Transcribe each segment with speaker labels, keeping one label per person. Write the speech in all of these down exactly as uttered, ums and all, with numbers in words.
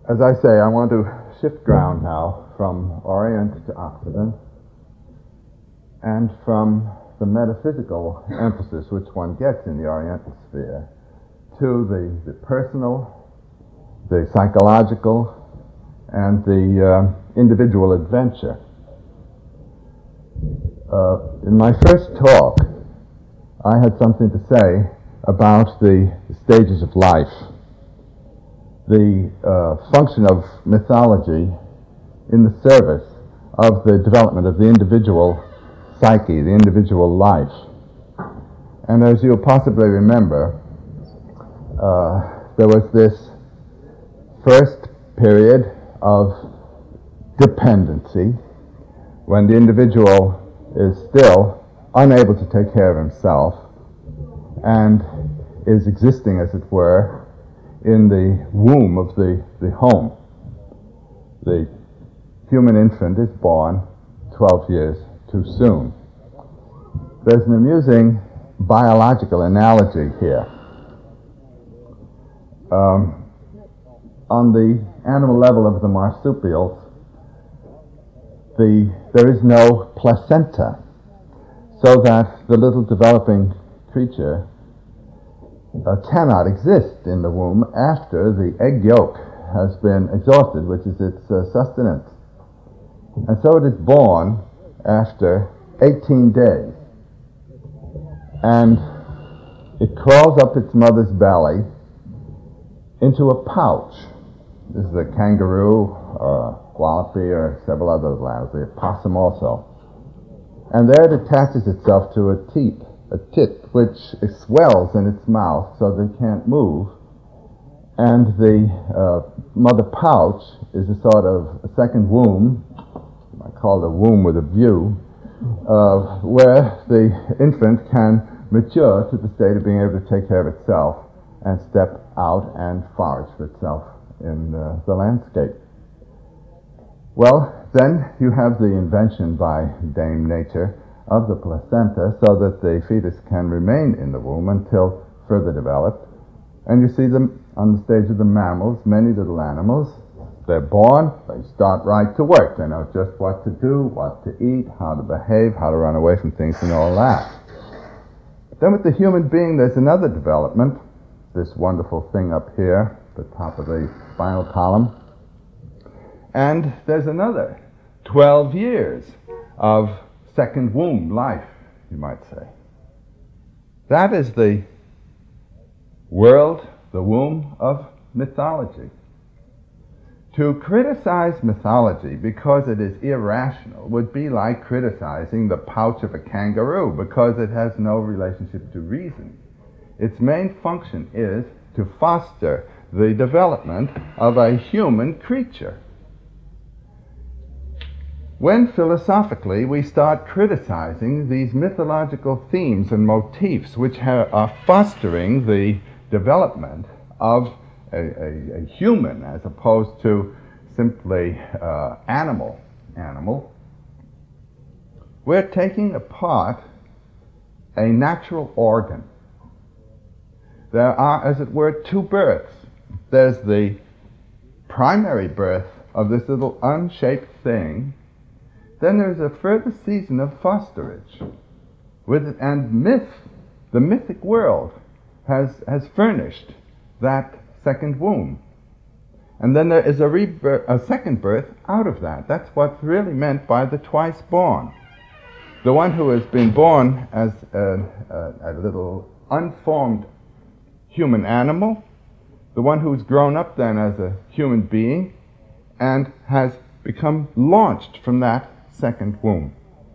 Speaker 1: As I say, I want to shift ground now from Orient to Occident and from the metaphysical emphasis which one gets in the Oriental sphere to the, the personal, the psychological, and the uh, individual adventure. Uh, in my first talk, I had something to say about the stages of life, the uh, function of mythology in the service of the development of the individual psyche, the individual life. And as you'll possibly remember, uh, there was this first period of dependency when the individual is still unable to take care of himself and is existing, as it were, in the womb of the, the home. The human infant is born twelve years too soon. There's an amusing biological analogy here. Um, on the animal level of the marsupials, the, there is no placenta, so that the little developing creature uh, cannot exist in the womb after the egg yolk has been exhausted, which is its uh, sustenance. And so it is born after eighteen days. And it crawls up its mother's belly into a pouch. This is a kangaroo, or a wallaby, or several other animals, a possum also. And there it attaches itself to a teat, a tit, which swells in its mouth so that it can't move. And the uh, mother pouch is a sort of a second womb, I call it a womb with a view, uh, where the infant can mature to the state of being able to take care of itself and step out and forage for itself in uh, the landscape. Well, then you have the invention by Dame Nature of the placenta so that the fetus can remain in the womb until further developed. And you see them on the stage of the mammals, many little animals. They're born, they start right to work. They know just what to do, what to eat, how to behave, how to run away from things and all that. But then with the human being, there's another development, this wonderful thing up here, the top of the spinal column. And there's another twelve years of second womb life, you might say. That is the world, the womb of mythology. To criticize mythology because it is irrational would be like criticizing the pouch of a kangaroo because it has no relationship to reason. Its main function is to foster the development of a human creature. When philosophically we start criticizing these mythological themes and motifs which ha- are fostering the development of a, a, a human as opposed to simply uh, animal, animal, we're taking apart a natural organ. There are, as it were, two births. There's the primary birth of this little unshaped thing. Then there's a further season of fosterage. With, and myth, the mythic world, has, has furnished that second womb. And then there is a, rebirth, a second birth out of that. That's what's really meant by the twice born. The one who has been born as a, a, a little unformed human animal, the one who's grown up then as a human being and has become launched from that second womb.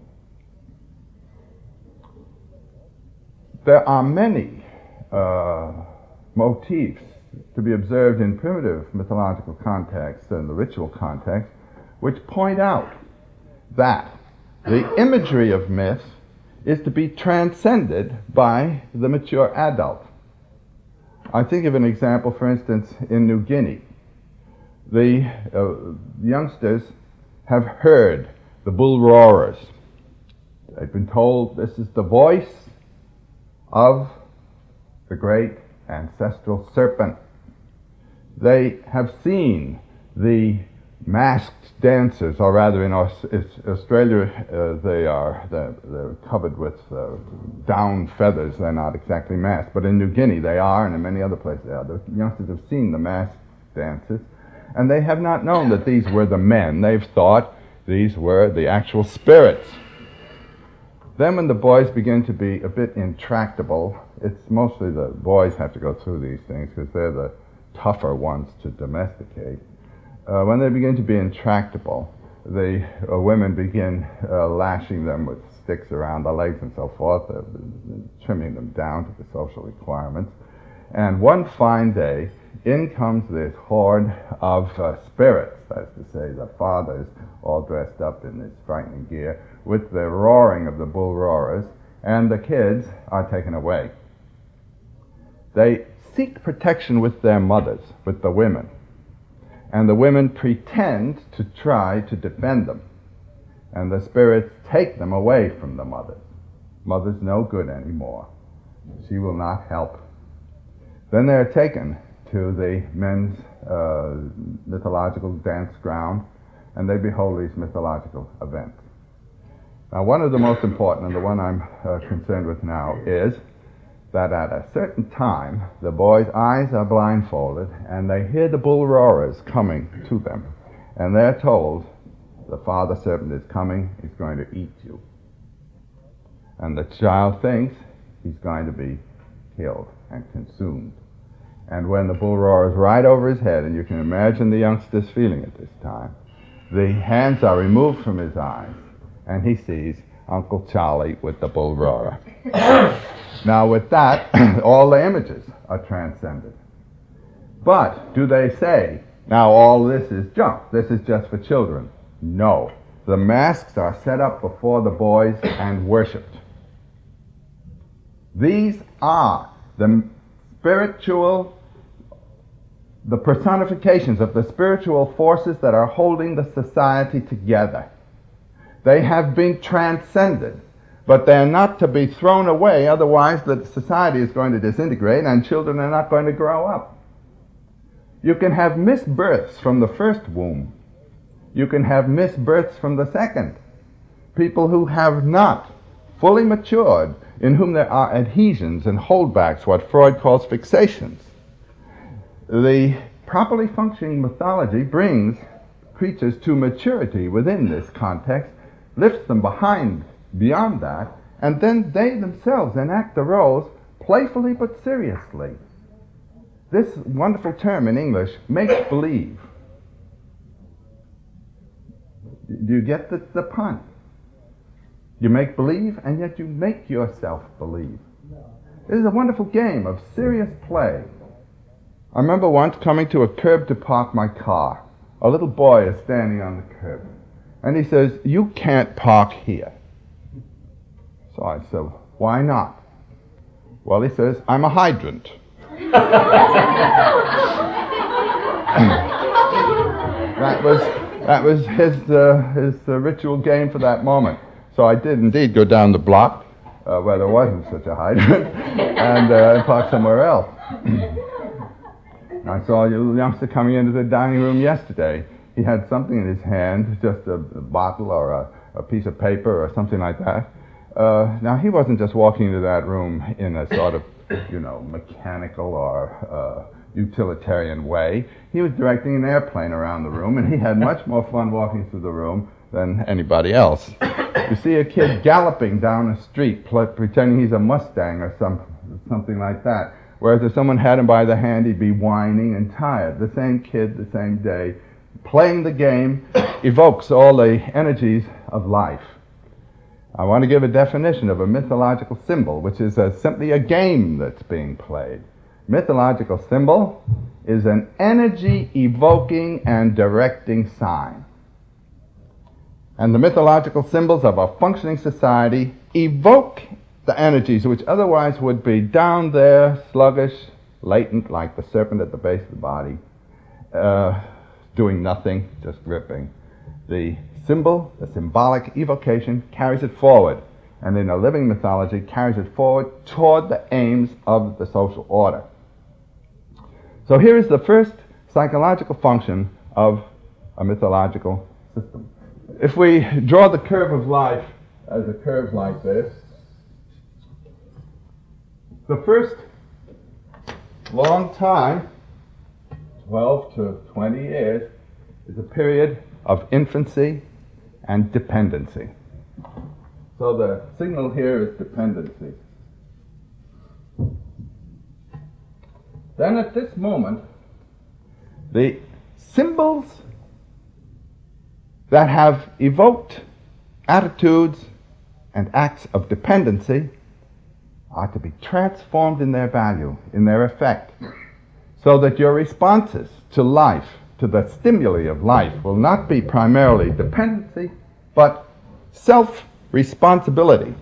Speaker 1: There are many uh, motifs to be observed in primitive mythological contexts and the ritual context which point out that the imagery of myth is to be transcended by the mature adult. I think of an example, for instance, in New Guinea. The uh, youngsters have heard the bull roarers. They've been told this is the voice of the great ancestral serpent. They have seen the masked dancers, or rather in Aus- Australia uh, they are they're, they're covered with uh, down feathers. They're not exactly masked, but in New Guinea they are, and in many other places they are. The youngsters have seen the masked dancers, and they have not known that these were the men. They've thought these were the actual spirits. Then when the boys begin to be a bit intractable, it's mostly the boys have to go through these things because they're the tougher ones to domesticate. Uh, when they begin to be intractable, the uh, women begin uh, lashing them with sticks around the legs and so forth, uh, trimming them down to the social requirements. And one fine day, in comes this horde of uh, spirits, that is to say, the fathers, all dressed up in this frightening gear, with the roaring of the bull roarers, and the kids are taken away. They seek protection with their mothers, with the women. And the women pretend to try to defend them. And the spirits take them away from the mothers. Mother's no good anymore. She will not help. Then they are taken to the men's uh, mythological dance ground, and they behold these mythological events. Now, one of the most important, and the one I'm uh, concerned with now, is that at a certain time, the boys' eyes are blindfolded, and they hear the bull roarers coming to them. And they're told, the father serpent is coming, he's going to eat you. And the child thinks he's going to be killed and consumed. And when the bull roars right over his head, and you can imagine the youngster's feeling at this time, the hands are removed from his eyes, and he sees Uncle Charlie with the bull roarer. Now with that, all the images are transcended. But do they say, now all this is junk, this is just for children? No. The masks are set up before the boys and worshipped. These are the spiritual, the personifications of the spiritual forces that are holding the society together. They have been transcended. But they're not to be thrown away, otherwise the society is going to disintegrate and children are not going to grow up. You can have misbirths from the first womb. You can have misbirths from the second. People who have not fully matured, in whom there are adhesions and holdbacks, what Freud calls fixations. The properly functioning mythology brings creatures to maturity within this context, lifts them behind beyond that, and then they themselves enact the roles playfully but seriously. This wonderful term in English, make-believe. Do you get the, the pun? You make believe, and yet you make yourself believe. This is a wonderful game of serious play. I remember once coming to a curb to park my car. A little boy is standing on the curb, and he says, "You can't park here." So I said, "Why not?" Well, he says, "I'm a hydrant." that was that was his uh, his uh, ritual game for that moment. So I did indeed go down the block uh, where there wasn't such a hydrant and uh, park somewhere else. I saw a little youngster coming into the dining room yesterday. He had something in his hand, just a, a bottle or a, a piece of paper or something like that. Uh, now, he wasn't just walking into that room in a sort of, you know, mechanical or uh, utilitarian way. He was directing an airplane around the room, and he had much more fun walking through the room than anybody else. You see a kid galloping down a street, pl- pretending he's a Mustang or some, something like that. Whereas if someone had him by the hand, he'd be whining and tired. The same kid, the same day. Playing the game evokes all the energies of life. I want to give a definition of a mythological symbol, which is a, simply a game that's being played. Mythological symbol is an energy-evoking and directing sign. And the mythological symbols of a functioning society evoke the energies which otherwise would be down there, sluggish, latent, like the serpent at the base of the body, uh, doing nothing, just gripping. The symbol, the symbolic evocation, carries it forward, and in a living mythology carries it forward toward the aims of the social order. So here is the first psychological function of a mythological system. If we draw the curve of life as a curve like this, the first long time, twelve to twenty years, is a period of infancy and dependency. So the signal here is dependency. Then at this moment, the symbols that have evoked attitudes and acts of dependency are to be transformed in their value, in their effect, so that your responses to life, to the stimuli of life, will not be primarily dependency, but self-responsibility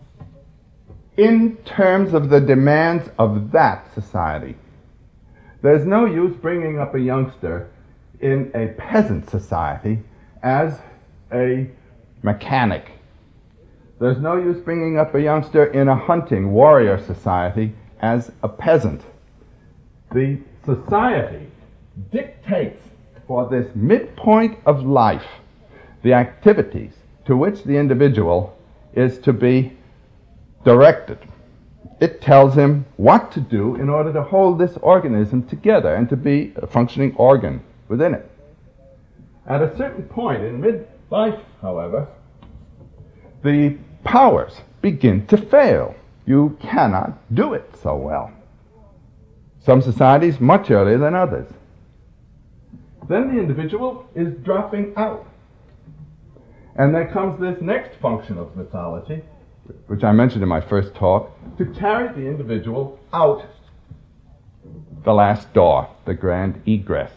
Speaker 1: in terms of the demands of that society. There's no use bringing up a youngster in a peasant society as a mechanic. There's no use bringing up a youngster in a hunting warrior society as a peasant. The society dictates for this midpoint of life the activities to which the individual is to be directed. It tells him what to do in order to hold this organism together and to be a functioning organ within it. At a certain point in midlife, however, the powers begin to fail. You cannot do it so well. Some societies much earlier than others. Then the individual is dropping out. And there comes this next function of mythology, which I mentioned in my first talk, to carry the individual out the last door, the grand egress.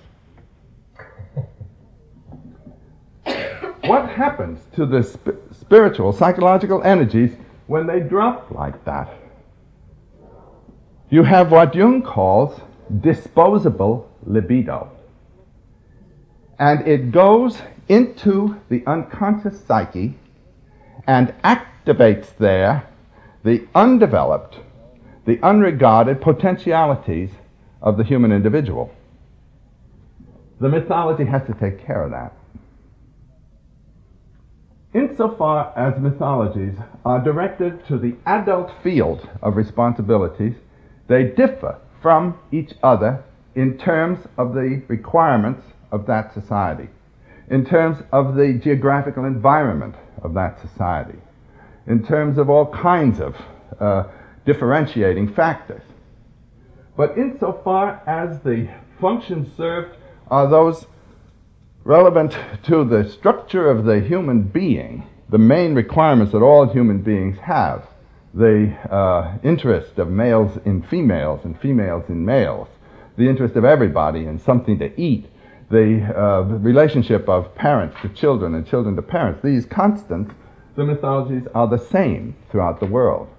Speaker 1: What happens to the sp- spiritual, psychological energies when they drop like that? You have what Jung calls disposable libido. And it goes into the unconscious psyche and activates there the undeveloped, the unregarded potentialities of the human individual. The mythology has to take care of that. Insofar as mythologies are directed to the adult field of responsibilities, they differ from each other in terms of the requirements of that society, in terms of the geographical environment of that society, in terms of all kinds of uh, differentiating factors. But insofar as the functions served are those relevant to the structure of the human being, the main requirements that all human beings have, the uh, interest of males in females and females in males, the interest of everybody in something to eat, the uh, relationship of parents to children and children to parents, these constants, the mythologies are the same throughout the world.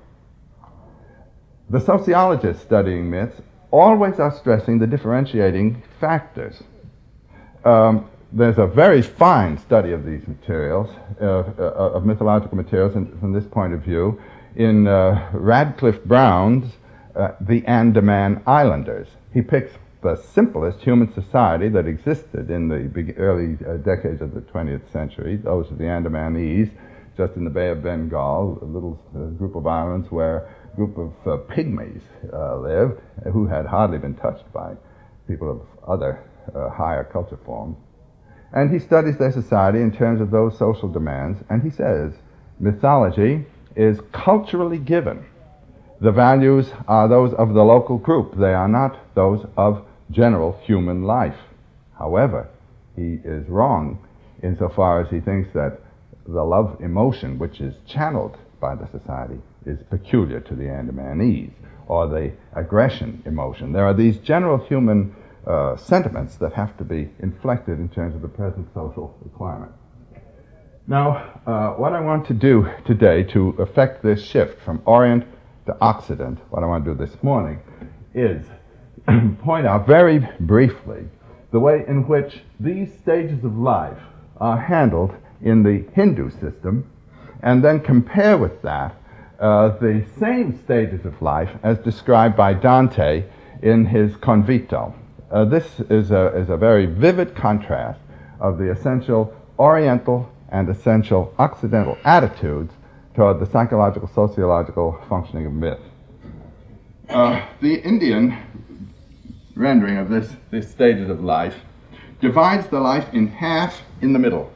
Speaker 1: The sociologists studying myths always are stressing the differentiating factors. Um, There's a very fine study of these materials, uh, uh, of mythological materials in, from this point of view, in uh, Radcliffe Brown's uh, The Andaman Islanders. He picks the simplest human society that existed in the big early uh, decades of the twentieth century. Those are the Andamanese, just in the Bay of Bengal, a little uh, group of islands where a group of uh, pygmies uh, lived, who had hardly been touched by people of other uh, higher culture forms. And he studies their society in terms of those social demands, and he says, mythology is culturally given. The values are those of the local group. They are not those of general human life. However, he is wrong insofar as he thinks that the love emotion, which is channeled by the society, is peculiar to the Andamanese, or the aggression emotion. There are these general human Uh, sentiments that have to be inflected in terms of the present social requirement. Now, uh, what I want to do today to effect this shift from Orient to Occident, what I want to do this morning, is point out very briefly the way in which these stages of life are handled in the Hindu system, and then compare with that uh, the same stages of life as described by Dante in his Convito. Uh, this is a, is a very vivid contrast of the essential Oriental and essential Occidental attitudes toward the psychological, sociological functioning of myth. Uh, the Indian rendering of this, these stages of life divides the life in half in the middle.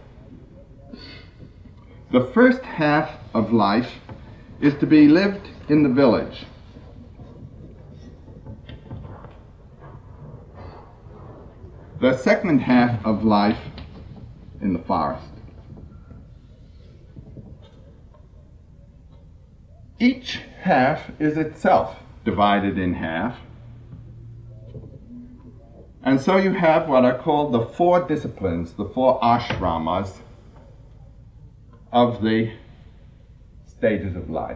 Speaker 1: The first half of life is to be lived in the village. The second half of life in the forest. Each half is itself divided in half. And so you have what are called the four disciplines, the four ashramas of the stages of life.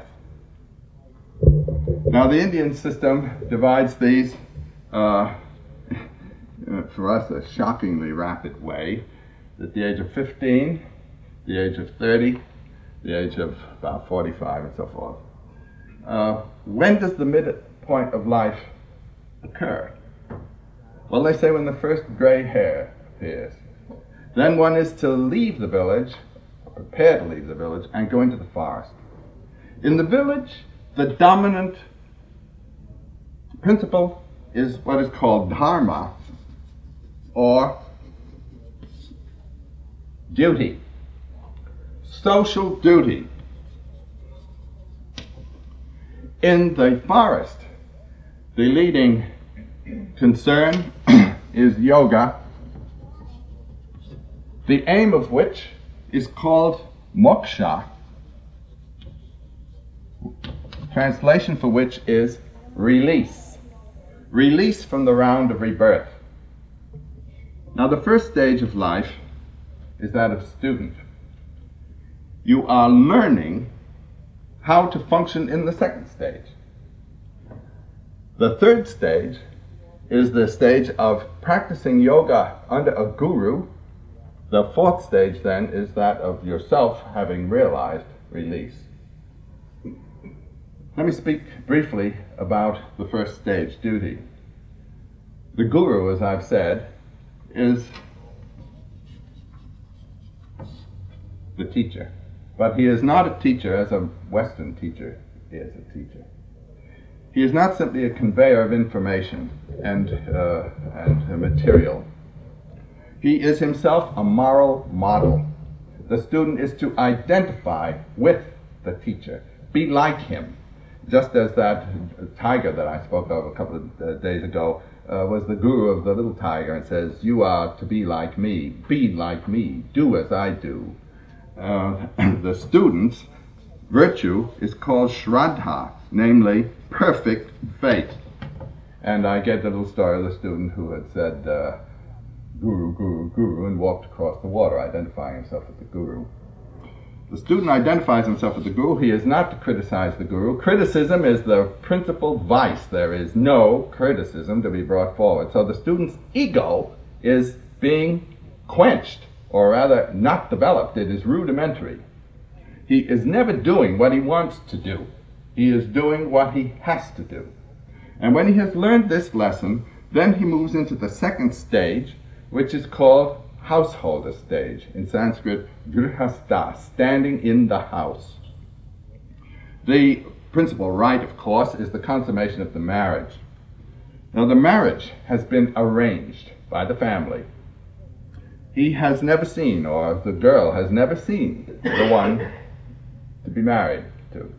Speaker 1: Now the Indian system divides these uh, for us a shockingly rapid way. At the age of fifteen, the age of thirty, the age of about forty-five and so forth. Uh, when does the midpoint of life occur? Well, they say when the first gray hair appears. Then one is to leave the village, or prepare to leave the village, and go into the forest. In the village, the dominant principle is what is called dharma, or duty, social duty. In the forest, the leading concern is yoga, the aim of which is called moksha, translation for which is release, release from the round of rebirth. Now the first stage of life is that of student. You are learning how to function in the second stage. The third stage is the stage of practicing yoga under a guru. The fourth stage then is that of yourself having realized release. Let me speak briefly about the first stage, duty. The guru, as I've said, is the teacher. But he is not a teacher as a Western teacher is a teacher. He is not simply a conveyor of information and, uh, and material. He is himself a moral model. The student is to identify with the teacher, be like him, just as that tiger that I spoke of a couple of uh, days ago uh, was the guru of the little tiger and says, you are to be like me, be like me, do as I do. Uh, the student's virtue is called Shraddha, namely perfect faith. And I get the little story of the student who had said, uh, Guru, Guru, Guru, and walked across the water, identifying himself with the Guru. The student identifies himself with the Guru. He is not to criticize the Guru. Criticism is the principal vice. There is no criticism to be brought forward. So the student's ego is being quenched, or rather not developed. It is rudimentary. He is never doing what he wants to do. He is doing what he has to do. And when he has learned this lesson, then he moves into the second stage, which is called householder stage. In Sanskrit, grihastha, standing in the house. The principal rite, of course, is the consummation of the marriage. Now, the marriage has been arranged by the family. He has never seen, or the girl has never seen, the one to be married to.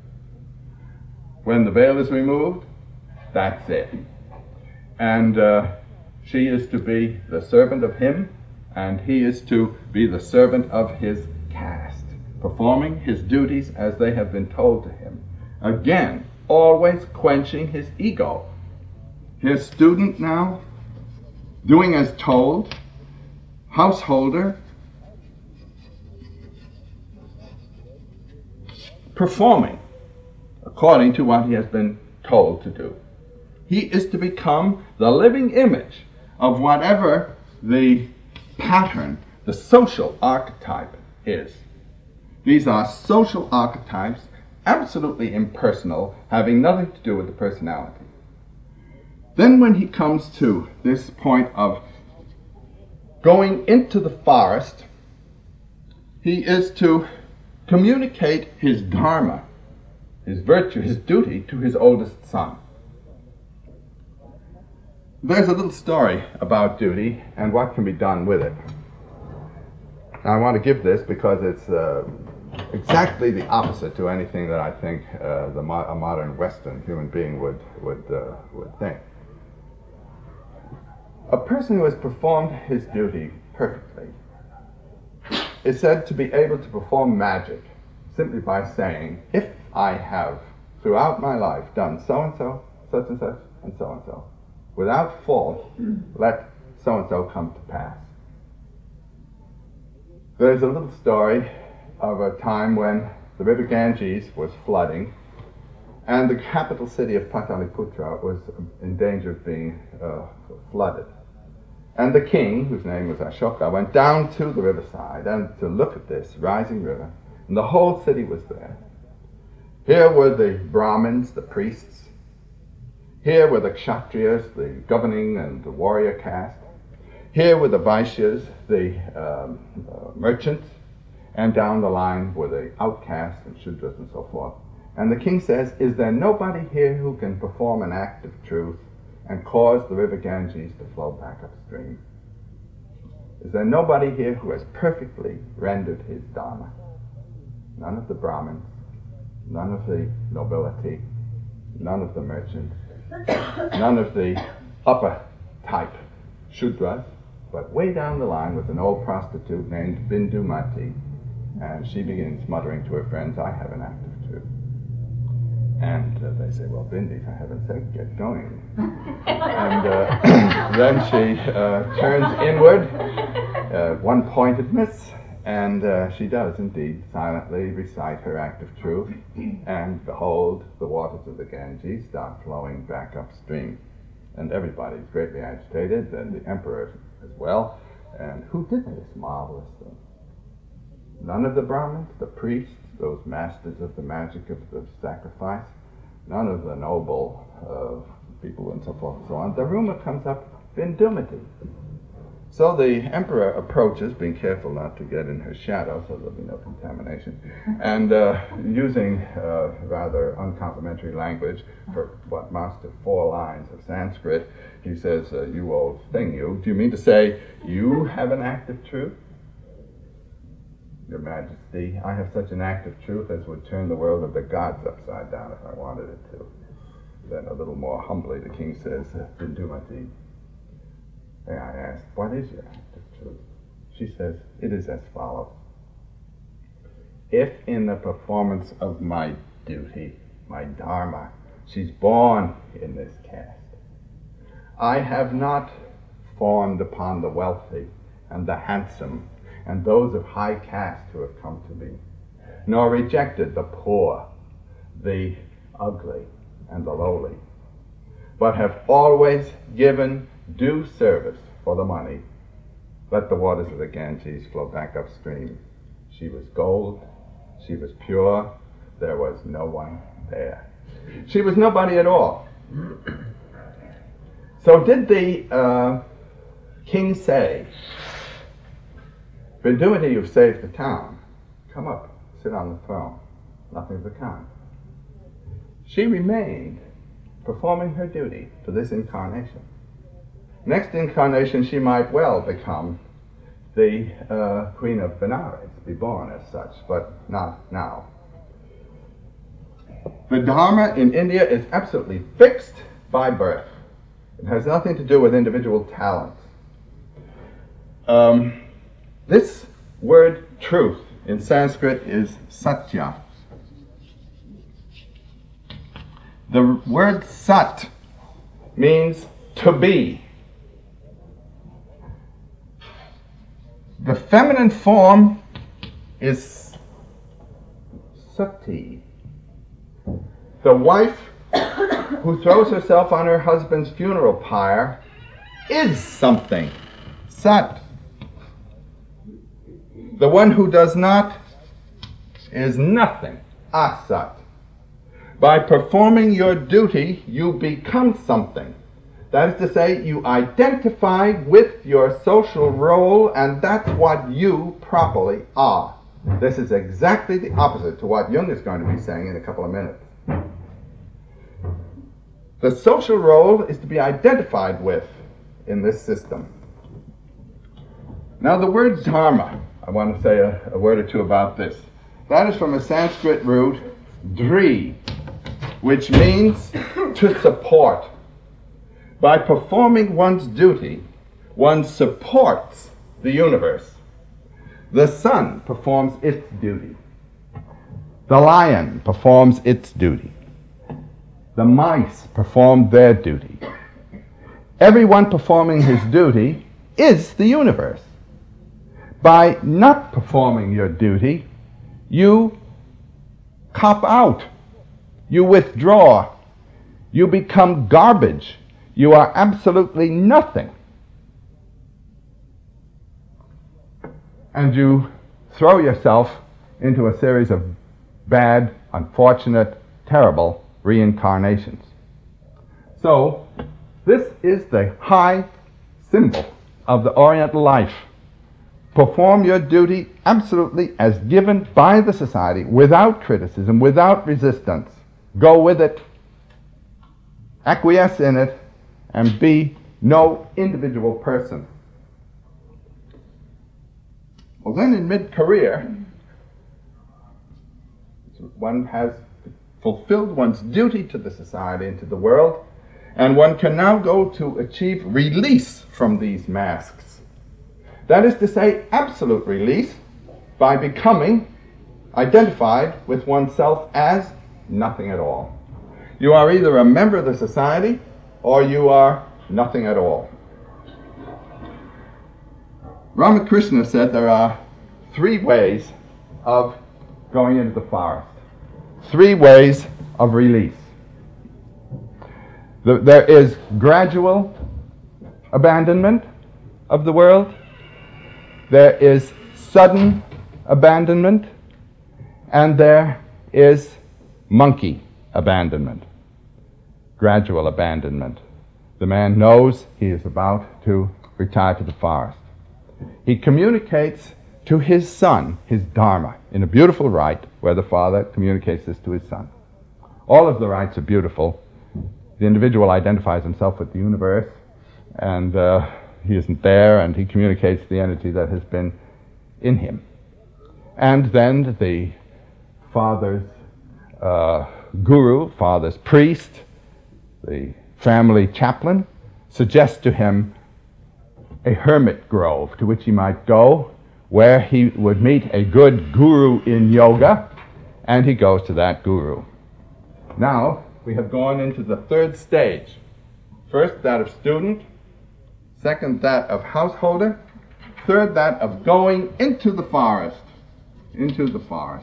Speaker 1: When the veil is removed, that's it. And uh, she is to be the servant of him, and he is to be the servant of his caste, performing his duties as they have been told to him. Again, always quenching his ego. His student now, doing as told, householder, performing according to what he has been told to do. He is to become the living image of whatever the pattern, the social archetype is. These are social archetypes, absolutely impersonal, having nothing to do with the personality. Then when he comes to this point of going into the forest, he is to communicate his dharma, his virtue, his duty to his oldest son. There's a little story about duty and what can be done with it. I want to give this because it's uh, exactly the opposite to anything that I think uh, the mo- a modern Western human being would would uh, would think. A person who has performed his duty perfectly is said to be able to perform magic simply by saying, if I have throughout my life done so-and-so, such and such, and so-and-so, without fault, let so-and-so come to pass. There's a little story of a time when the river Ganges was flooding and the capital city of Pataliputra was in danger of being uh, flooded. And the king, whose name was Ashoka, went down to the riverside and to look at this rising river, and the whole city was there. Here were the Brahmins, the priests. Here were the Kshatriyas, the governing and the warrior caste. Here were the Vaishyas, the um, uh, merchants, and down the line were the outcasts and Shudras and so forth. And the king says, is there nobody here who can perform an act of truth and cause the river Ganges to flow back upstream? Is there nobody here who has perfectly rendered his dharma? None of the Brahmins, none of the nobility, none of the merchants, none of the upper type Shudras, but way down the line was an old prostitute named Bindumati, and she begins muttering to her friends, I have an act of truth. And uh, they say, well, Bindi, for heaven's sake, get going. And uh, then she uh, turns inward, uh, one-pointedness, and uh, she does indeed silently recite her act of truth, and behold, the waters of the Ganges start flowing back upstream. And everybody's greatly agitated, and the emperor as well. And who did this marvelous thing? None of the Brahmins, the priests, those masters of the magic of the sacrifice, none of the noble uh, people and so forth and so on. The rumor comes up, Bindumati. So the emperor approaches, being careful not to get in her shadow so there'll be no contamination, and uh, using uh, rather uncomplimentary language for what amounts to four lines of Sanskrit, he says, uh, you old thing, you, do you mean to say you have an act of truth? Your Majesty, I have such an act of truth as would turn the world of the gods upside down if I wanted it to. Then a little more humbly the king says, Bindumati, may I ask, what is your act of truth? She says, it is as follows. If in the performance of my duty, my dharma, she's born in this caste, I have not fawned upon the wealthy and the handsome and those of high caste who have come to me, nor rejected the poor, the ugly, and the lowly, but have always given due service for the money, let the waters of the Ganges flow back upstream. She was gold, she was pure, there was no one there. She was nobody at all. So did the uh, king say, Bindumati, you've saved the town. Come up, sit on the throne. Nothing of the kind. She remained performing her duty for this incarnation. Next incarnation, she might well become the uh, Queen of Benares, be born as such, but not now. The Dharma in India is absolutely fixed by birth. It has nothing to do with individual talents. Um, This word truth in Sanskrit is satya. The word sat means to be. The feminine form is sati. The wife who throws herself on her husband's funeral pyre is something. Sat. The one who does not is nothing. Asat. By performing your duty, you become something. That is to say, you identify with your social role, and that's what you properly are. This is exactly the opposite to what Jung is going to be saying in a couple of minutes. The social role is to be identified with in this system. Now the word dharma, I want to say a, a word or two about this. That is from a Sanskrit root, dri, which means to support. By performing one's duty, one supports the universe. The sun performs its duty. The lion performs its duty. The mice perform their duty. Everyone performing his duty is the universe. By not performing your duty, you cop out. You withdraw. You become garbage. You are absolutely nothing. And you throw yourself into a series of bad, unfortunate, terrible reincarnations. So, this is the high symbol of the Oriental life. Perform your duty absolutely as given by the society, without criticism, without resistance. Go with it, acquiesce in it, and be no individual person. Well, then in mid-career, one has fulfilled one's duty to the society and to the world, and one can now go to achieve release from these masks. That is to say, absolute release by becoming identified with oneself as nothing at all. You are either a member of the society or you are nothing at all. Ramakrishna said there are three ways of going into the forest. Three ways of release. The, there is gradual abandonment of the world. There is sudden abandonment. And there is monkey abandonment. Gradual abandonment. The man knows he is about to retire to the forest. He communicates to his son his dharma in a beautiful rite where the father communicates this to his son. All of the rites are beautiful. The individual identifies himself with the universe, and uh, he isn't there, and he communicates the energy that has been in him. And then the father's uh, guru, father's priest, the family chaplain, suggests to him a hermit grove to which he might go, where he would meet a good guru in yoga, and he goes to that guru. Now, we have gone into the third stage. First, that of student. Second, that of householder. Third, that of going into the forest. Into the forest.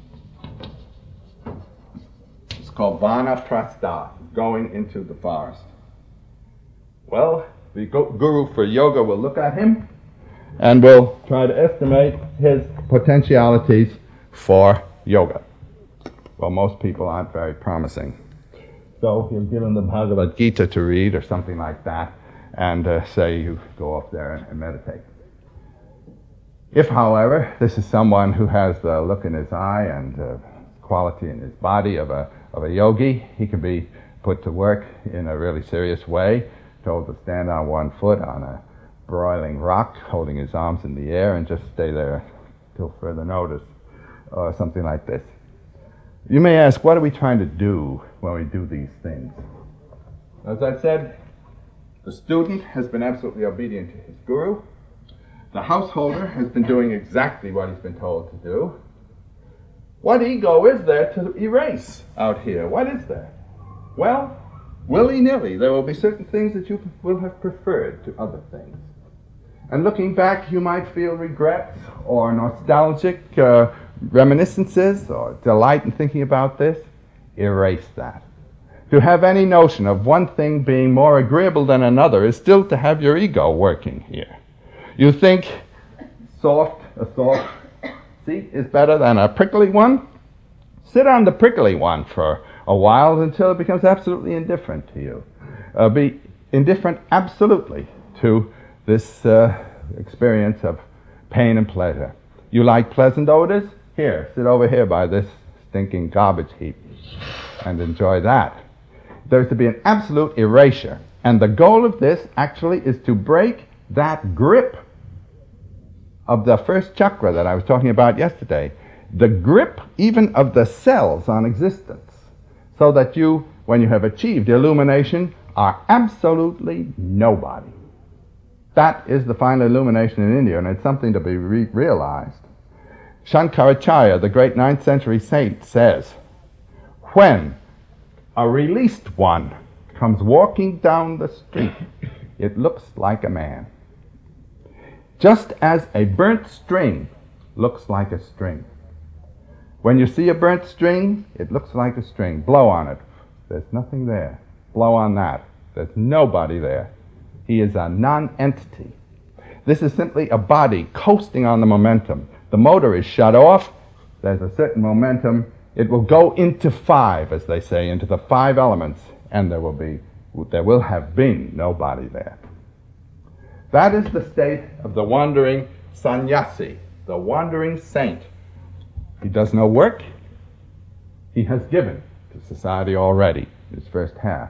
Speaker 1: It's called vanaprastha, going into the forest. Well, the guru for yoga will look at him and will try to estimate his potentialities for yoga. Well, most people aren't very promising. So he'll give him the Bhagavad Gita to read or something like that, and uh, say you go off there and, and meditate. If, however, this is someone who has the look in his eye and uh, quality in his body of a, of a yogi, he can be put to work in a really serious way, told to stand on one foot on a broiling rock, holding his arms in the air, and just stay there till further notice, or something like this. You may ask, what are we trying to do when we do these things? As I said, the student has been absolutely obedient to his guru. The householder has been doing exactly what he's been told to do. What ego is there to erase out here? What is there? Well, willy-nilly, there will be certain things that you will have preferred to other things. And looking back, you might feel regrets or nostalgic uh, reminiscences or delight in thinking about this. Erase that. To have any notion of one thing being more agreeable than another is still to have your ego working here. You think soft, a soft seat is better than a prickly one? Sit on the prickly one for a while until it becomes absolutely indifferent to you. Uh, be indifferent absolutely to this uh, experience of pain and pleasure. You like pleasant odors? Here, sit over here by this stinking garbage heap and enjoy that. There's to be an absolute erasure. And the goal of this actually is to break that grip of the first chakra that I was talking about yesterday, the grip even of the cells on existence, so that you, when you have achieved illumination, are absolutely nobody. That is the final illumination in India, and it's something to be re- realized. Shankaracharya, the great ninth century saint, says, when a released one comes walking down the street, it looks like a man. Just as a burnt string looks like a string. When you see a burnt string, it looks like a string. Blow on it. There's nothing there. Blow on that. There's nobody there. He is a non-entity. This is simply a body coasting on the momentum. The motor is shut off. There's a certain momentum. It will go into five, as they say, into the five elements, and there will be, there will have been nobody there. That is the state of the wandering sannyasi, the wandering saint. He does no work. He has given to society already, his first half.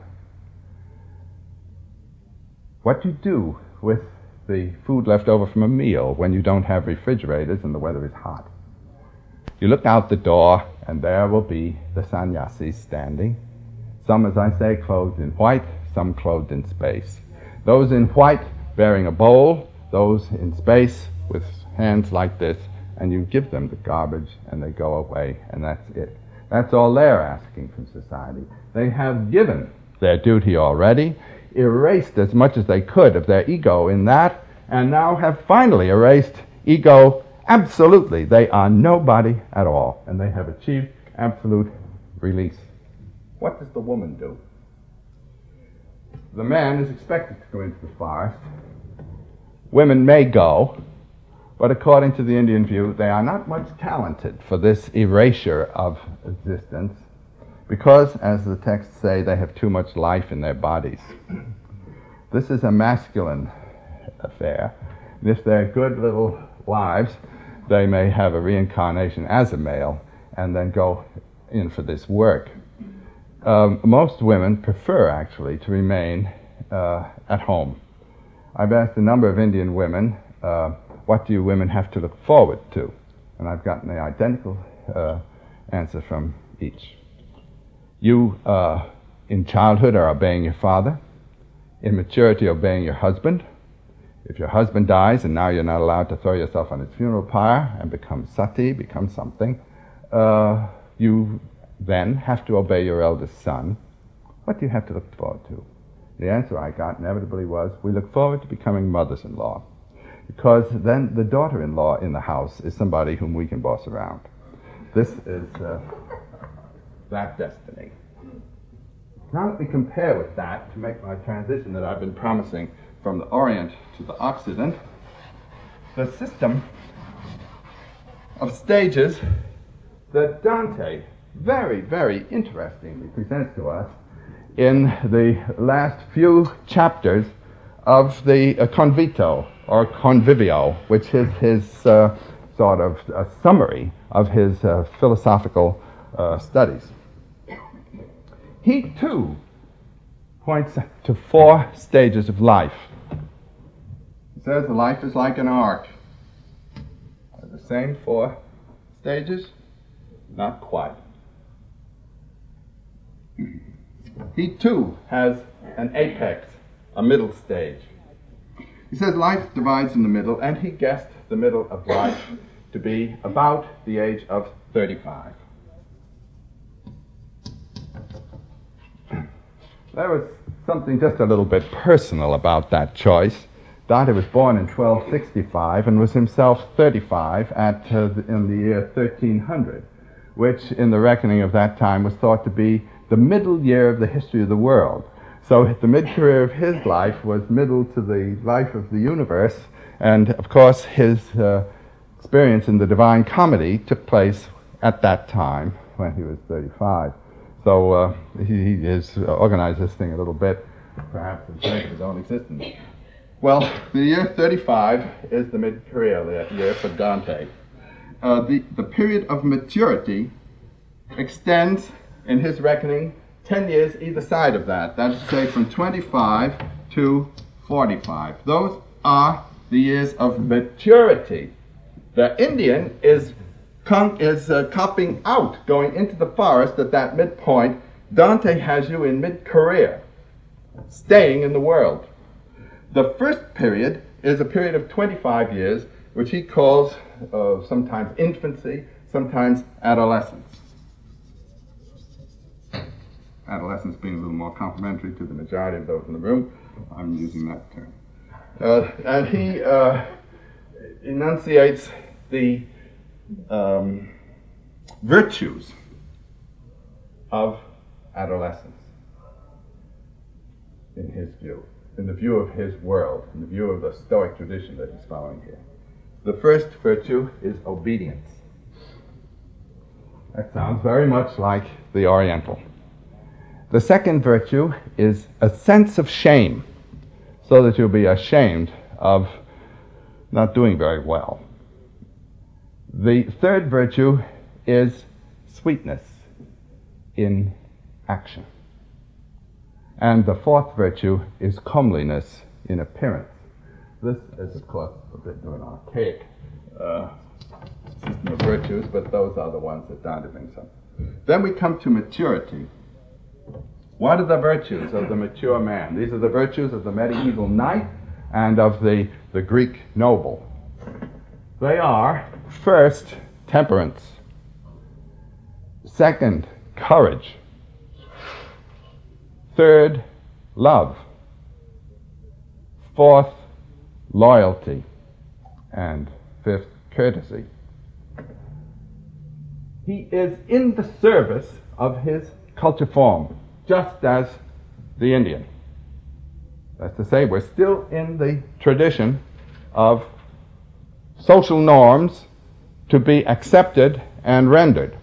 Speaker 1: What you do with the food left over from a meal when you don't have refrigerators and the weather is hot. You look out the door, and there will be the sannyasis standing. Some, as I say, clothed in white, some clothed in space. Those in white bearing a bowl, those in space with hands like this, and you give them the garbage, and they go away, and that's it. That's all they're asking from society. They have given their duty already, erased as much as they could of their ego in that, and now have finally erased ego absolutely. They are nobody at all, and they have achieved absolute release. What does the woman do? The man is expected to go into the forest. Women may go, but according to the Indian view, they are not much talented for this erasure of existence, because, as the texts say, they have too much life in their bodies. This is a masculine affair. And if they're good little wives, they may have a reincarnation as a male and then go in for this work. Um, most women prefer, actually, to remain uh, at home. I've asked a number of Indian women, uh, what do you women have to look forward to? And I've gotten the identical uh, answer from each. You, uh, in childhood, are obeying your father. In maturity, obeying your husband. If your husband dies and now you're not allowed to throw yourself on his funeral pyre and become sati, become something, uh, you then have to obey your eldest son. What do you have to look forward to? The answer I got inevitably was, we look forward to becoming mothers-in-law, because then the daughter-in-law in the house is somebody whom we can boss around. This is uh, that destiny. Now let me compare with that to make my transition that I've been promising from the Orient to the Occident, the system of stages that Dante very, very interestingly presents to us in the last few chapters of the uh, Convito, or Convivio, which is his uh, sort of uh, summary of his uh, philosophical uh, studies. He, too, points to four stages of life. He says life is like an arc. Are the same four stages? Not quite. He, too, has an apex, a middle stage. He says life divides in the middle, and he guessed the middle of life to be about the age of thirty-five. There was something just a little bit personal about that choice. Dante was born in twelve sixty-five and was himself thirty-five at uh, the, in the year thirteen hundred, which in the reckoning of that time was thought to be the middle year of the history of the world. So the mid-career of his life was middle to the life of the universe, and of course his uh, experience in the Divine Comedy took place at that time when he was thirty-five. So uh, he, he has organized this thing a little bit perhaps the dregs don't exist in it. Well, the year thirty-five is the mid-career year for Dante. Uh, the, the period of maturity extends, in his reckoning, ten years either side of that. That is to say, from twenty-five to forty-five. Those are the years of maturity. The Indian is, con- is uh, copping out, going into the forest at that midpoint. Dante has you in mid-career, staying in the world. The first period is a period of twenty-five years, which he calls uh, sometimes infancy, sometimes adolescence. Adolescence being a little more complimentary to the majority of those in the room, I'm using that term. Uh, and he uh, enunciates the um, virtues of adolescence in his view, in the view of his world, in the view of the Stoic tradition that he's following here. The first virtue is obedience. That sounds very much like the Oriental. The second virtue is a sense of shame, so that you'll be ashamed of not doing very well. The third virtue is sweetness in action. And the fourth virtue is comeliness in appearance. This is, of course, a bit of an archaic uh, system of virtues, but those are the ones that Dante brings up. Then we come to maturity. What are the virtues of the mature man? These are the virtues of the medieval knight and of the, the Greek noble. They are, first, temperance. Second, courage. Third, love. Fourth, loyalty. And fifth, courtesy. He is in the service of his culture form, just as the Indian. That's to say, we're still in the tradition of social norms to be accepted and rendered.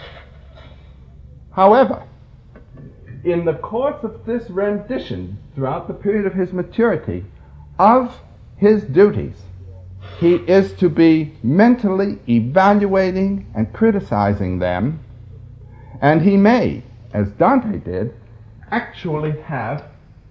Speaker 1: However, in the course of this rendition, throughout the period of his maturity, of his duties, he is to be mentally evaluating and criticizing them, and he may, as Dante did, actually have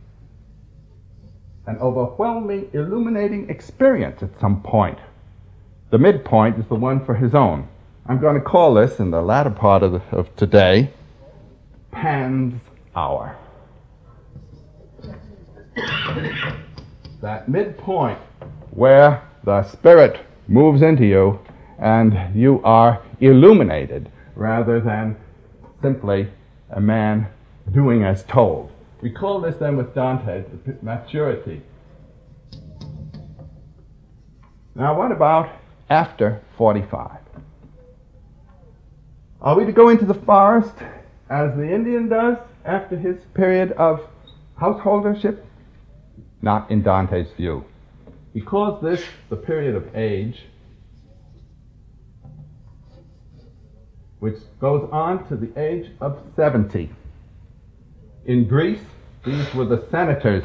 Speaker 1: an overwhelming, illuminating experience at some point. The midpoint is the one for his own. I'm going to call this, in the latter part of, the, of today, Pan's Hour. That midpoint where the Spirit moves into you and you are illuminated rather than simply a man doing as told. We call this then with Dante the maturity. Now what about after forty-five? Are we to go into the forest as the Indian does after his period of householdership? Not in Dante's view. He calls this the period of age, which goes on to the age of seventy. In Greece, these were the senators.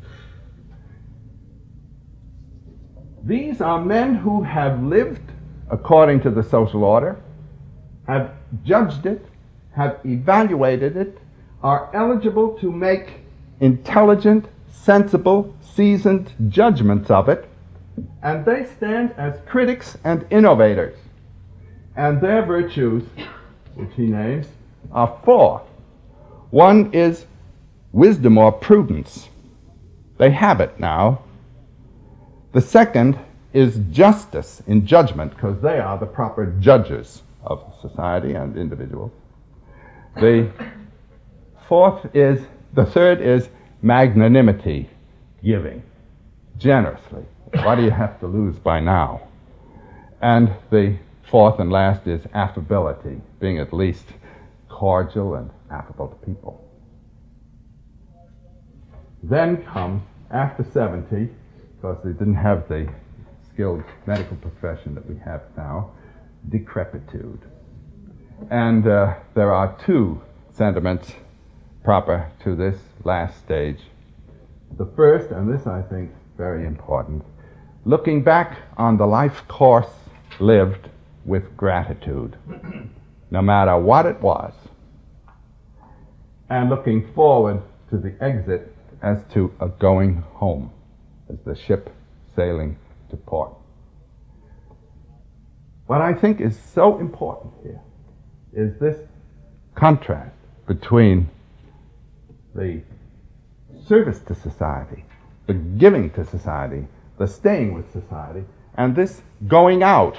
Speaker 1: These are men who have lived according to the social order, have judged it, have evaluated it, are eligible to make intelligent, sensible, seasoned judgments of it, and they stand as critics and innovators. And their virtues, which he names, are four. One is wisdom or prudence. They have it now. The second is justice in judgment, because they are the proper judges of society and individuals. The fourth is, the third is magnanimity, giving generously. What do you have to lose by now? And the fourth and last is affability, being at least cordial and affable to people. Then comes, after seventy, because they didn't have the skilled medical profession that we have now, decrepitude. And uh, there are two sentiments proper to this last stage. The first, and this I think very important, looking back on the life course lived with gratitude, no matter what it was, and looking forward to the exit as to a going home, as the ship sailing to port. What I think is so important here is this contrast between the service to society, the giving to society, the staying with society, and this going out.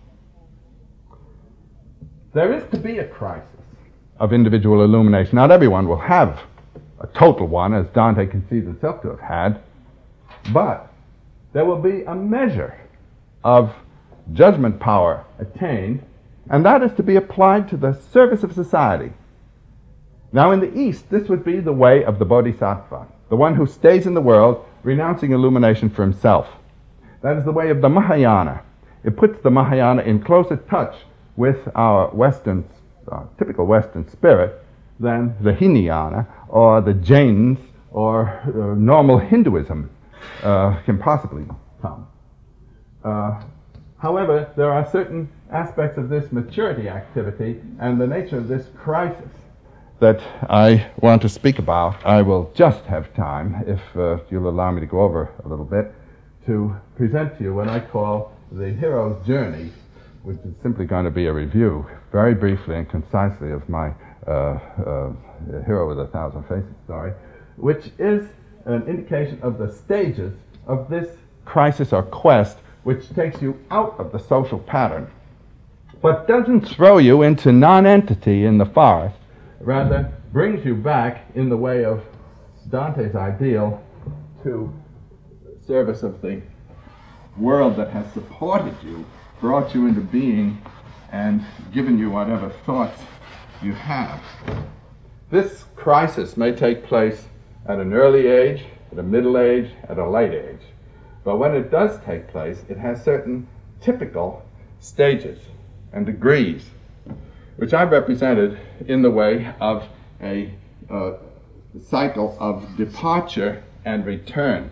Speaker 1: There is to be a crisis of individual illumination. Not everyone will have a total one, as Dante conceives himself to have had, but there will be a measure of judgment power attained, and that is to be applied to the service of society. Now in the East, this would be the way of the Bodhisattva, the one who stays in the world, renouncing illumination for himself. That is the way of the Mahayana. It puts the Mahayana in closer touch with our Western, uh, typical Western spirit than the Hinayana or the Jains or uh, normal Hinduism uh, can possibly come. Uh, however, there are certain aspects of this maturity activity and the nature of this crisis that I want to speak about. I will just have time, if uh, you'll allow me to go over a little bit, to present to you what I call the hero's journey, which is simply going to be a review, very briefly and concisely, of my uh, uh, Hero with a Thousand Faces story, which is an indication of the stages of this crisis or quest, which takes you out of the social pattern, but doesn't throw you into non-entity in the forest, rather brings you back in the way of Dante's ideal to service of the world that has supported you, brought you into being, and given you whatever thoughts you have. This crisis may take place at an early age, at a middle age, at a late age. But when it does take place, it has certain typical stages and degrees, which I've represented in the way of a uh, cycle of departure and return.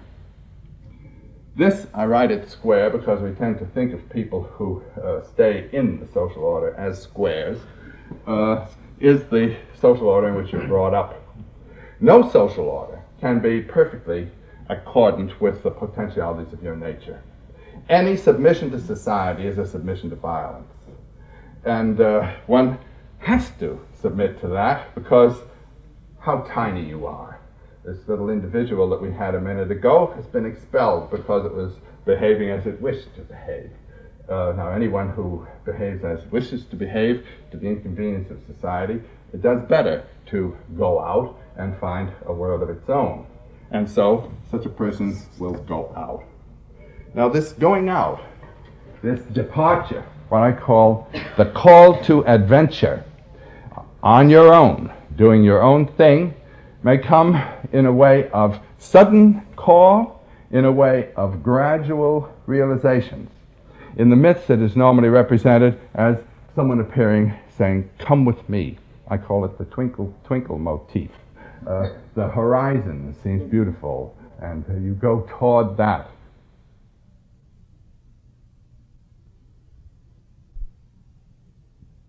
Speaker 1: This, I write it square because we tend to think of people who uh, stay in the social order as squares, uh, is the social order in which you're brought up. No social order can be perfectly accordant with the potentialities of your nature. Any submission to society is a submission to violence. And uh, one has to submit to that because how tiny you are. This little individual that we had a minute ago has been expelled because it was behaving as it wished to behave. Uh, now, anyone who behaves as it wishes to behave to the inconvenience of society, it does better to go out and find a world of its own. And so, such a person will go out. Now, this going out, this departure, what I call the call to adventure, on your own, doing your own thing, may come in a way of sudden call, in a way of gradual realizations. In the myths, it is normally represented as someone appearing saying, "Come with me." I call it the twinkle, twinkle motif. Uh, the horizon seems beautiful, and uh, you go toward that.